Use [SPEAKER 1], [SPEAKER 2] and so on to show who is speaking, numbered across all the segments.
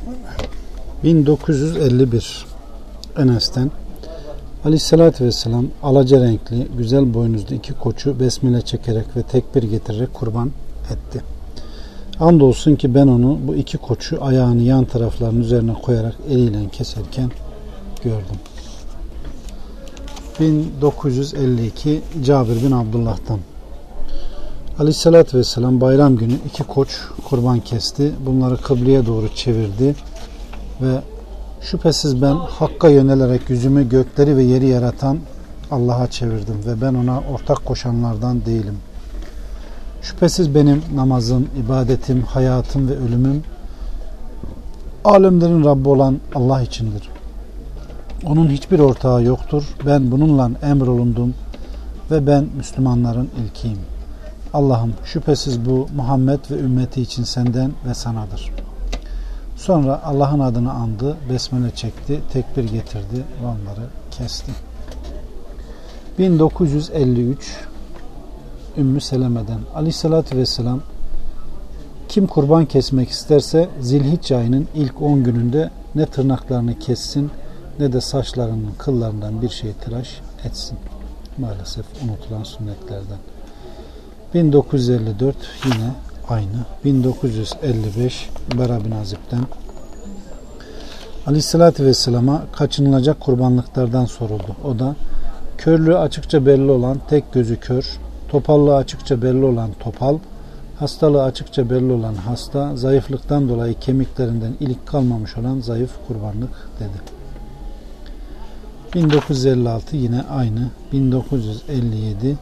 [SPEAKER 1] 1951 Enes'ten Aleyhisselatü Vesselam alaca renkli, güzel boynuzlu iki koçu besmele çekerek ve tekbir getirerek kurban etti. Andolsun ki ben onu, bu iki koçu ayağını yan taraflarının üzerine koyarak eliyle keserken gördüm. 1952 Cabir bin Abdullah'tan Aleyhisselatü Vesselam bayram günü iki koç kurban kesti. Bunları kıbleye doğru çevirdi ve şüphesiz ben Hakk'a yönelerek yüzümü gökleri ve yeri yaratan Allah'a çevirdim ve ben ona ortak koşanlardan değilim. Şüphesiz benim namazım, ibadetim, hayatım ve ölümüm alemlerin Rabbi olan Allah içindir. Onun hiçbir ortağı yoktur. Ben bununla emrolundum ve ben Müslümanların ilkiyim. Allah'ım şüphesiz bu Muhammed ve ümmeti için senden ve sanadır. Sonra Allah'ın adını andı, besmele çekti, tekbir getirdi ve onları kesti. 1953 Ümmü Seleme'den Aleyhisselatü Vesselam kim kurban kesmek isterse Zilhicce ayının ilk 10 gününde ne tırnaklarını kessin ne de saçlarının kıllarından bir şey tıraş etsin. Maalesef unutulan sünnetlerden. 1954 yine aynı. 1955 Bara bin Azib'den Aleyhisselatü Vesselam'a kaçınılacak kurbanlıklardan soruldu. O da körlüğü açıkça belli olan tek gözü kör, topallığı açıkça belli olan topal, hastalığı açıkça belli olan hasta, zayıflıktan dolayı kemiklerinden ilik kalmamış olan zayıf kurbanlık dedi. 1956 yine aynı. 1957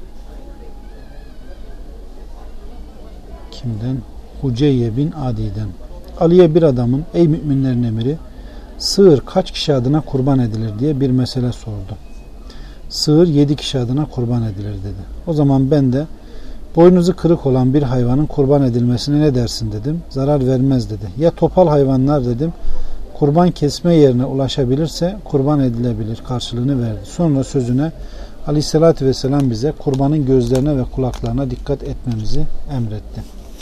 [SPEAKER 1] kimden? Huceyye bin Adi'den. Ali'ye bir adamın ey müminlerin emiri sığır kaç kişi adına kurban edilir diye bir mesele sordu. Sığır 7 kişi adına kurban edilir dedi. O zaman ben de boynuzu kırık olan bir hayvanın kurban edilmesine ne dersin dedim. Zarar vermez dedi. Ya topal hayvanlar dedim. Kurban kesme yerine ulaşabilirse kurban edilebilir karşılığını verdi. Sonra sözüne Aleyhisselatü Vesselam bize kurbanın gözlerine ve kulaklarına dikkat etmemizi emretti.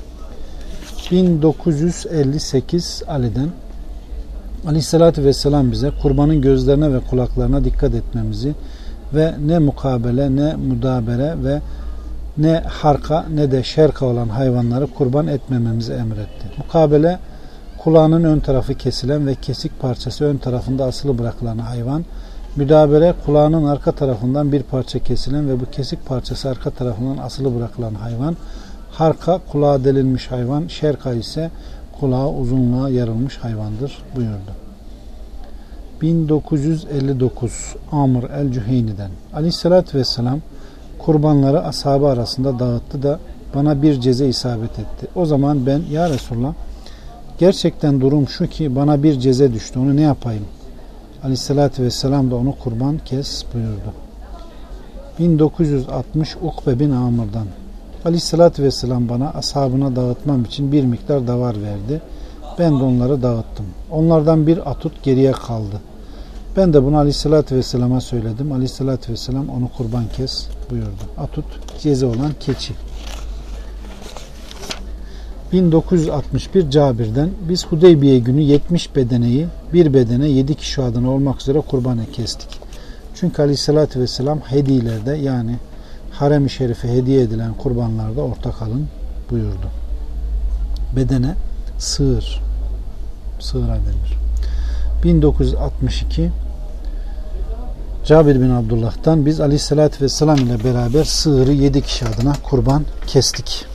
[SPEAKER 1] 1958 Ali'den Aleyhisselatü Vesselam bize kurbanın gözlerine ve kulaklarına dikkat etmemizi ve ne mukabele, ne müdabere ve ne harka ne de şerka olan hayvanları kurban etmememizi emretti. Mukabele kulağının ön tarafı kesilen ve kesik parçası ön tarafında asılı bırakılan hayvan. Müdabere kulağının arka tarafından bir parça kesilen ve bu kesik parçası arka tarafından asılı bırakılan hayvan. Harka kulağı delinmiş hayvan. Şerka ise kulağı uzunluğa yarılmış hayvandır buyurdu. 1959 Amr el-Cüheyni'den Aleyhisselatü Vesselam kurbanları ashabı arasında dağıttı da bana bir ceze isabet etti. O zaman ben ya Resulallah gerçekten durum şu ki bana bir ceze düştü. Onu ne yapayım? Aleyhissalatü vesselam da onu kurban kes buyurdu. 1960 Ukbe bin Amr'dan Aleyhissalatü vesselam bana ashabına dağıtmam için bir miktar davar verdi. Ben de onları dağıttım. Onlardan bir atut geriye kaldı. Ben de bunu Aleyhissalatü vesselama söyledim. Aleyhissalatü vesselam onu kurban kes buyurdu. Atut ceze olan keçi. 1961 Cabir'den biz Hudeybiye günü 70 bedeneyi bir bedene 7 kişi adına olmak üzere kurban kestik. Çünkü Aleyhisselatü Vesselam hediyelerde yani harem-i şerife hediye edilen kurbanlarda ortak alın buyurdu. Bedene sığır. Sığıra denir. 1962 Cabir bin Abdullah'tan biz Aleyhisselatü Vesselam ile beraber sığırı 7 kişi adına kurban kestik.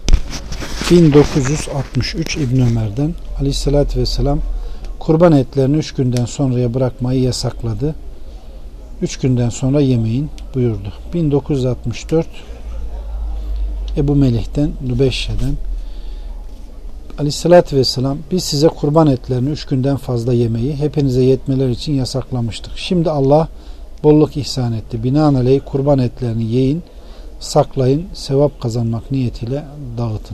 [SPEAKER 1] 1963 İbn Ömer'den Aleyhisselatü Vesselam kurban etlerini 3 günden sonraya bırakmayı yasakladı. 3 günden sonra yemeyin buyurdu. 1964 Ebu Melih'ten Nübeşşe'den Aleyhisselatü Vesselam biz size kurban etlerini 3 günden fazla yemeyi hepinize yetmeler için yasaklamıştık. Şimdi Allah bolluk ihsan etti. Binaenaleyh kurban etlerini yiyin, saklayın, sevap kazanmak niyetiyle dağıtın.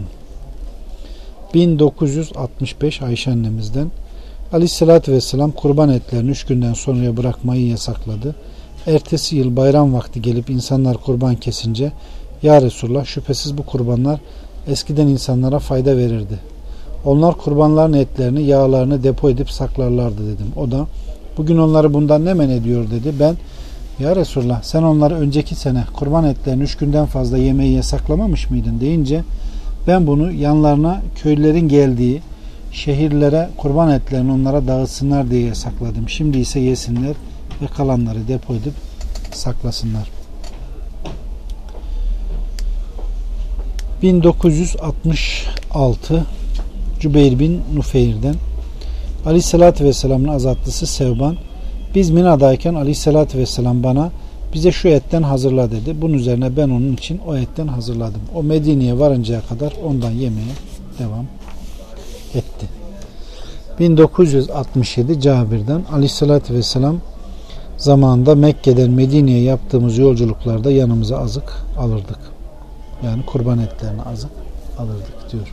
[SPEAKER 1] 1965 Ayşe annemizden Aleyhisselatü Vesselam kurban etlerini 3 günden sonraya bırakmayı yasakladı. Ertesi yıl bayram vakti gelip insanlar kurban kesince ya Resulullah şüphesiz bu kurbanlar eskiden insanlara fayda verirdi. Onlar kurbanların etlerini, yağlarını depo edip saklarlardı dedim. O da bugün onları bundan ne men ediyor dedi. Ben ya Resulullah sen onları önceki sene kurban etlerini 3 günden fazla yemeği yasaklamamış mıydın deyince ben bunu yanlarına köylülerin geldiği şehirlere kurban etlerini onlara dağıtsınlar diye yasakladım. Şimdi ise yesinler ve kalanları depo edip saklasınlar. 1966 Cübeyr bin Nufeyr'den Aleyhisselatü Vesselam'ın azatlısı Sevban biz Mina'dayken Aleyhisselatü Vesselam bana bize şu etten hazırla dedi. Bunun üzerine ben onun için o etten hazırladım. O Medine'ye varıncaya kadar ondan yemeye devam etti. 1967 Cabir'den Aleyhisselatü Vesselam zamanında Mekke'den Medine'ye yaptığımız yolculuklarda yanımıza azık alırdık. Yani kurban etlerini azık alırdık diyor.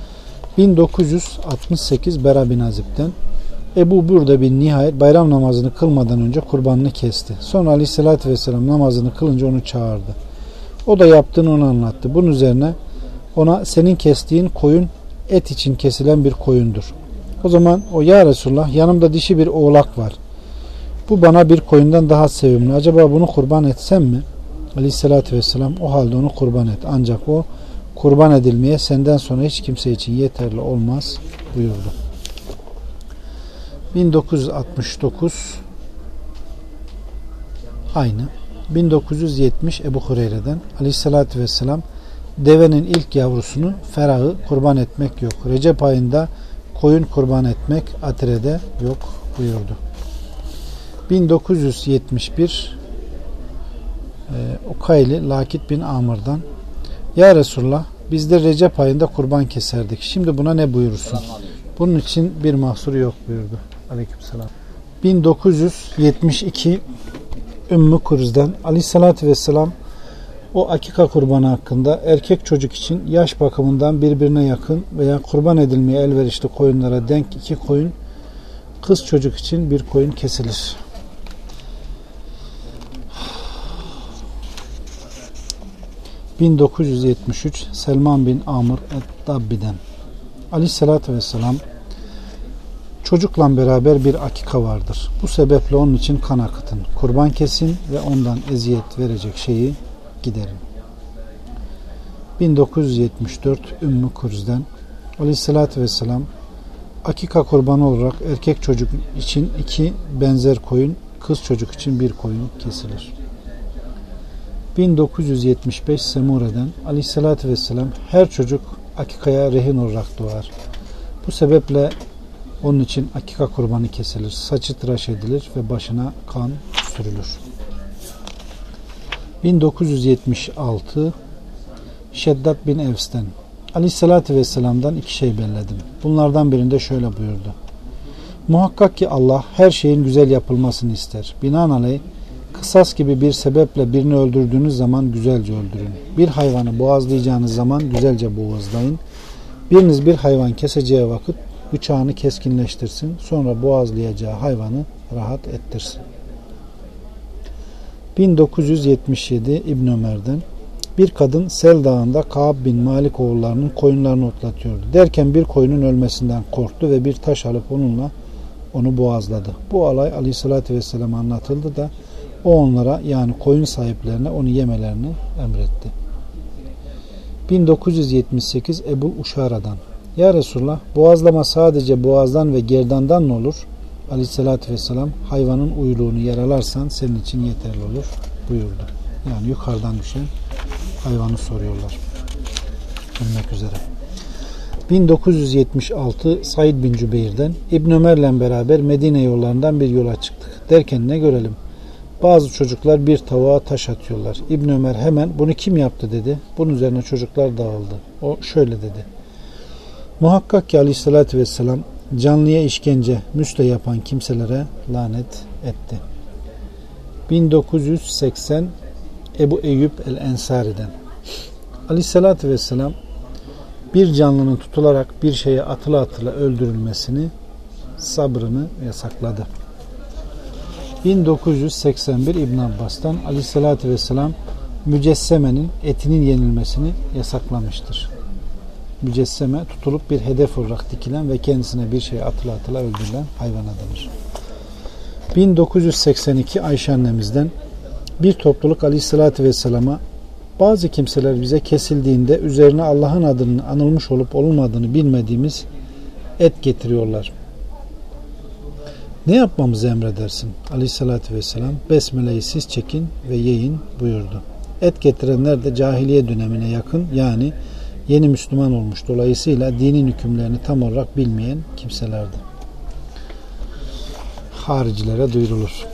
[SPEAKER 1] 1968 Bera bin Azib'den Ebu Burda bin nihayet bayram namazını kılmadan önce kurbanını kesti. Sonra Aleyhisselatü Vesselam namazını kılınca onu çağırdı. O da yaptığını ona anlattı. Bunun üzerine ona senin kestiğin koyun et için kesilen bir koyundur. O zaman o ya Resulullah yanımda dişi bir oğlak var. Bu bana bir koyundan daha sevimli. Acaba bunu kurban etsem mi? Aleyhisselatü Vesselam o halde onu kurban et. Ancak o kurban edilmeye senden sonra hiç kimse için yeterli olmaz buyurdu. 1969 aynı. 1970 Ebu Hureyre'den Aleyhisselatü Vesselam devenin ilk yavrusunu ferahı kurban etmek yok. Recep ayında koyun kurban etmek atirede yok buyurdu. 1971 Ukayli Lakit bin Amr'dan ya Resulullah biz de Recep ayında kurban keserdik. Şimdi buna ne buyurursun? Bunun için bir mahsuru yok buyurdu. Aleykümselam. 1972 Ümmü Kurz'dan Aleyhisselatü Vesselam o akika kurbanı hakkında erkek çocuk için yaş bakımından birbirine yakın veya kurban edilmeye elverişli koyunlara denk 2 koyun, kız çocuk için bir koyun kesilir. ...1973 Selman bin Amr et-Dabbi'den Aleyhisselatü Vesselam çocukla beraber bir akika vardır. Bu sebeple onun için kan akıtın. Kurban kesin ve ondan eziyet verecek şeyi giderin. 1974 Ümmü Kurz'den Aleyhisselatü Vesselam akika kurbanı olarak erkek çocuk için 2 benzer koyun, kız çocuk için 1 koyun kesilir. 1975 Semure'den Aleyhisselatü Vesselam her çocuk akikaya rehin olarak doğar. Bu sebeple onun için akika kurbanı kesilir. Saçı tıraş edilir ve başına kan sürülür. 1976 Şeddat bin Evs'ten Aleyhisselatü Vesselam'dan 2 şey belledim. Bunlardan birinde şöyle buyurdu. Muhakkak ki Allah her şeyin güzel yapılmasını ister. Binaenaleyh kısas gibi bir sebeple birini öldürdüğünüz zaman güzelce öldürün. Bir hayvanı boğazlayacağınız zaman güzelce boğazlayın. Biriniz bir hayvan keseceği vakit bıçağını keskinleştirsin. Sonra boğazlayacağı hayvanı rahat ettirsin. 1977 İbn Ömer'den bir kadın Sel Dağı'nda Ka'b bin Malik oğullarının koyunlarını otlatıyordu. Derken bir koyunun ölmesinden korktu ve bir taş alıp onunla onu boğazladı. Bu olay Aleyhisselatü Vesselam'a anlatıldı da o onlara yani koyun sahiplerine onu yemelerini emretti. 1978 Ebu Uşara'dan ya Resulullah boğazlama sadece boğazdan ve gerdandan mı olur? Aleyhisselatü Vesselam hayvanın uyluğunu yaralarsan senin için yeterli olur buyurdu. Yani yukarıdan düşen hayvanı soruyorlar. Ölmek üzere. 1976 Said bin Cübeyr'den İbn Ömer'le beraber Medine yollarından bir yola çıktık. Derken ne görelim? Bazı çocuklar bir tavuğa taş atıyorlar. İbn Ömer hemen bunu kim yaptı dedi. Bunun üzerine çocuklar dağıldı. O şöyle dedi. Muhakkak ki Aleyhisselatü Vesselam canlıya işkence, müsle yapan kimselere lanet etti. 1980 Ebu Eyyub el-Ensari'den Aleyhisselatü Vesselam bir canlının tutularak bir şeye atıla atıla öldürülmesini, sabrını yasakladı. 1981 İbn Abbas'tan Aleyhisselatü Vesselam mücessemenin etinin yenilmesini yasaklamıştır. mücesseme tutulup bir hedef olarak dikilen ve kendisine bir şey atıla atıla öldürülen hayvana denir. 1982 Ayşe annemizden bir topluluk Aleyhisselatü Vesselam'a bazı kimseler bize kesildiğinde üzerine Allah'ın adının anılmış olup olmadığını bilmediğimiz et getiriyorlar. Ne yapmamızı emredersin? Aleyhisselatü Vesselam Besmele'yi siz çekin ve yiyin buyurdu. Et getirenler de cahiliye dönemine yakın, yani yeni Müslüman olmuş, dolayısıyla dinin hükümlerini tam olarak bilmeyen kimselerdi. Haricilere duyurulur.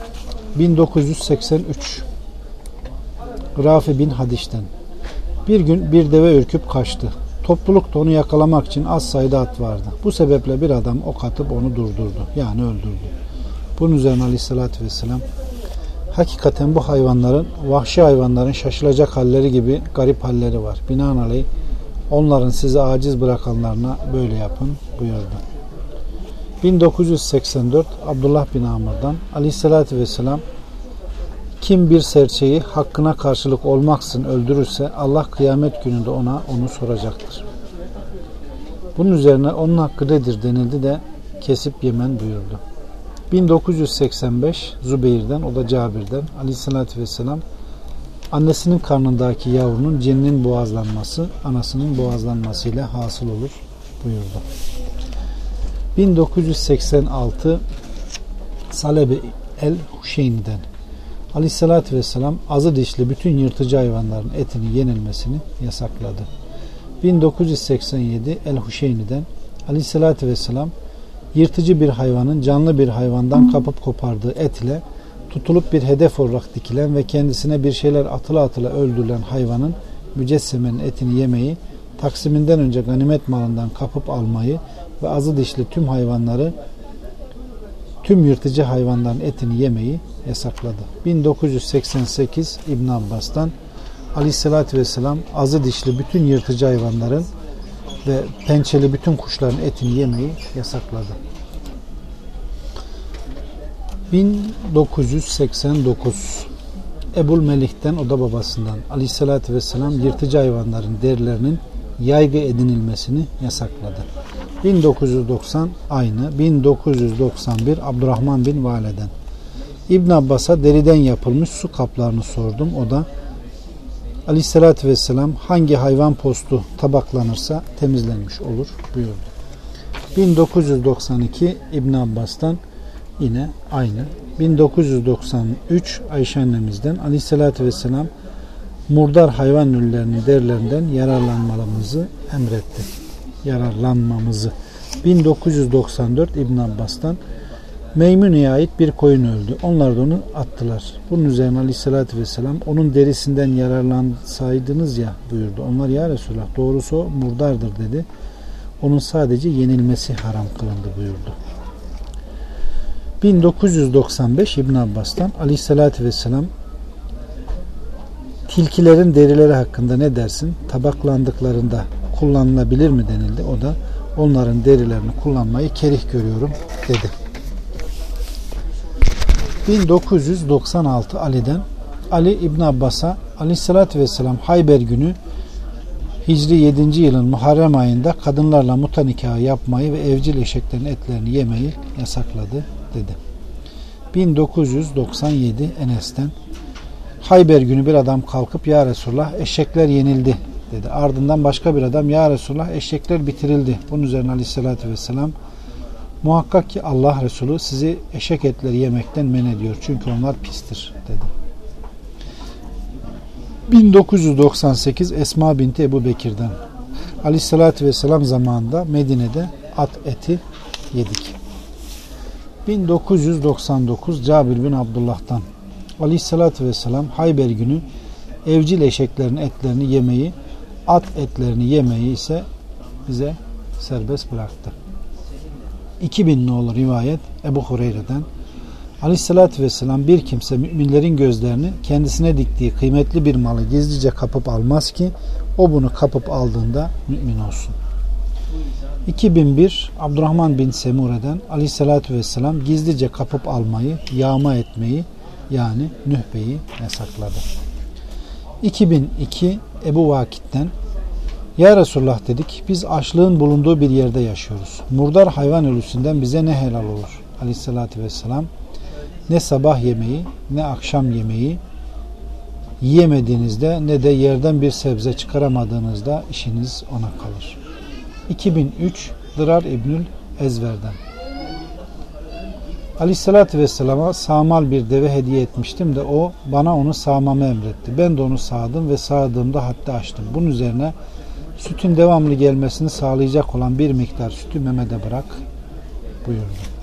[SPEAKER 1] 1983 Rafi bin Hadiş'ten bir gün bir deve ürküp kaçtı. Toplulukta onu yakalamak için az sayıda at vardı. Bu sebeple bir adam ok atıp onu durdurdu. Yani öldürdü. Bunun üzerine Aleyhisselatü Vesselam hakikaten bu hayvanların, vahşi hayvanların şaşılacak halleri gibi garip halleri var. Binaenaleyh onların sizi aciz bırakanlarına böyle yapın buyurdu. 1984 Abdullah bin Amr'dan Aleyhisselatü Vesselam kim bir serçeyi hakkına karşılık olmaksızın öldürürse Allah kıyamet gününde ona onu soracaktır. Bunun üzerine onun hakkı nedir denildi de kesip yemen buyurdu. 1985 Zübeyir'den, o da Cabir'den Aleyhisselatü Vesselam annesinin karnındaki yavrunun cinnin boğazlanması anasının boğazlanmasıyla hasıl olur buyurdu. 1986 Salebe el-Huşeyn'den Aleyhisselatü Vesselam azı dişli bütün yırtıcı hayvanların etinin yenilmesini yasakladı. 1987 El-Huşeyni'den Aleyhisselatü Vesselam yırtıcı bir hayvanın canlı bir hayvandan kapıp kopardığı et ile tutulup bir hedef olarak dikilen ve kendisine bir şeyler atıla atıla öldürülen hayvanın mücessemenin etini yemeyi, taksiminden önce ganimet malından kapıp almayı ve azı dişli tüm yırtıcı hayvanların etini yemeyi yasakladı. 1988 İbn Abbas'tan Aleyhisselatü Vesselam azı dişli bütün yırtıcı hayvanların ve pençeli bütün kuşların etini yemeyi yasakladı. 1989 Ebul Melih'ten, o da babasından Aleyhisselatü Vesselam yırtıcı hayvanların derilerinin yaygı edinilmesini yasakladı. 1990 aynı. 1991 Abdurrahman bin Vale'den İbn Abbas'a deriden yapılmış su kaplarını sordum. O da Aleyhisselatü Vesselam hangi hayvan postu tabaklanırsa temizlenmiş olur buyurdu. 1992 İbn Abbas'tan yine aynı. 1993 Ayşe annemizden Aleyhisselatü Vesselam murdar hayvan ürünlerinin derilerinden yararlanmamızı emretti. 1994 İbn Abbas'tan Meymune'ye ait bir koyun öldü. Onlar da onu attılar. Bunun üzerine Aleyhisselatü Vesselam onun derisinden yararlansaydınız ya buyurdu. Onlar ya Resulallah doğrusu o murdardır dedi. Onun sadece yenilmesi haram kılındı buyurdu. 1995 İbn Abbas'tan Aleyhisselatü Vesselam tilkilerin derileri hakkında ne dersin? Tabaklandıklarında kullanılabilir mi denildi. O da onların derilerini kullanmayı kerih görüyorum dedi. 1996 Ali'den Ali İbn Abbas'a Aleyhisselatü Vesselam Hayber günü Hicri 7. yılın Muharrem ayında kadınlarla muta nikahı yapmayı ve evcil eşeklerin etlerini yemeyi yasakladı dedi. 1997 Enes'ten Hayber günü bir adam kalkıp ya Resulullah eşekler yenildi dedi. Ardından başka bir adam ya Resulullah eşekler bitirildi. Bunun üzerine Aleyhisselatü Vesselam muhakkak ki Allah Resulü sizi eşek etleri yemekten men ediyor. Çünkü onlar pistir dedi. 1998 Esma binti Ebu Bekir'den Aleyhisselatü Vesselam zamanında Medine'de at eti yedik. 1999 Cabir bin Abdullah'tan Aleyhisselatü Vesselam Hayber günü evcil eşeklerin etlerini yemeyi, at etlerini yemeyi ise bize serbest bıraktı. 2000 nolu rivayet Ebu Hureyre'den Aleyhisselatü Vesselam bir kimse müminlerin gözlerini kendisine diktiği kıymetli bir malı gizlice kapıp almaz ki o bunu kapıp aldığında mümin olsun. 2001 Abdurrahman bin Semure'den Aleyhisselatü Vesselam gizlice kapıp almayı, yağma etmeyi yani nühbeyi yasakladı. 2002 Ebu Vakit'ten Ya Resulullah dedik, biz açlığın bulunduğu bir yerde yaşıyoruz. Murdar hayvan ölüsünden bize ne helal olur? Aleyhissalatü vesselam, ne sabah yemeği ne akşam yemeği yiyemediğinizde ne de yerden bir sebze çıkaramadığınızda işiniz ona kalır. 2003 Dırar İbnül Ezver'den. Aleyhissalatü vesselama sağmal bir deve hediye etmiştim de o bana onu sağmamı emretti. Ben de onu sağdım ve sağdığımda haddi aştım. Bunun üzerine sütün devamlı gelmesini sağlayacak olan bir miktar sütü Mehmet'e bırak buyurdu.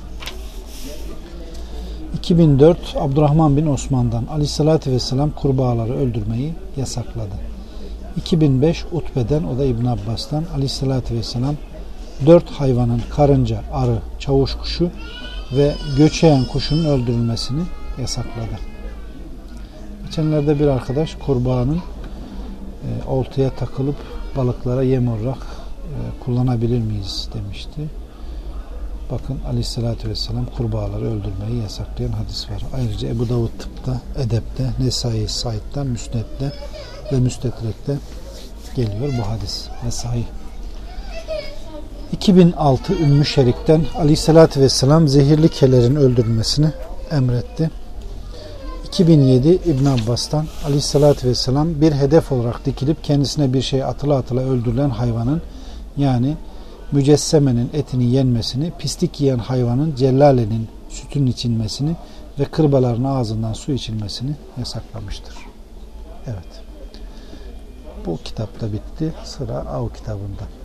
[SPEAKER 1] 2004 Abdurrahman bin Osman'dan. Aleyhissalatü vesselam kurbağaları öldürmeyi yasakladı. 2005 Utbe'den, o da İbn Abbas'tan. Aleyhissalatü vesselam 4 hayvanın karınca, arı, çavuş kuşu ve göçeğen kuşun öldürülmesini yasakladı. Geçenlerde bir arkadaş kurbağanın oltaya takılıp balıklara yem olarak kullanabilir miyiz demişti. Bakın Aleyhisselatü Vesselam kurbağaları öldürmeyi yasaklayan hadis var. Ayrıca Ebu Davud Tıp'ta, Edep'te, Nesai Said'de, Müsned'de ve Müstedrek'te geliyor bu hadis ve sahih. 2006 Ümmü Şerik'ten Aleyhisselatü Vesselam zehirli kelerin öldürülmesini emretti. 2007 İbn Abbas'tan Aleyhisselatü Vesselam bir hedef olarak dikilip kendisine bir şey atıla atıla öldürülen hayvanın, yani mücessemenin etini yenmesini, pislik yiyen hayvanın cellalenin sütünün içilmesini ve kırbaların ağzından su içilmesini yasaklamıştır. Evet. Bu kitapta bitti. Sıra Av kitabında.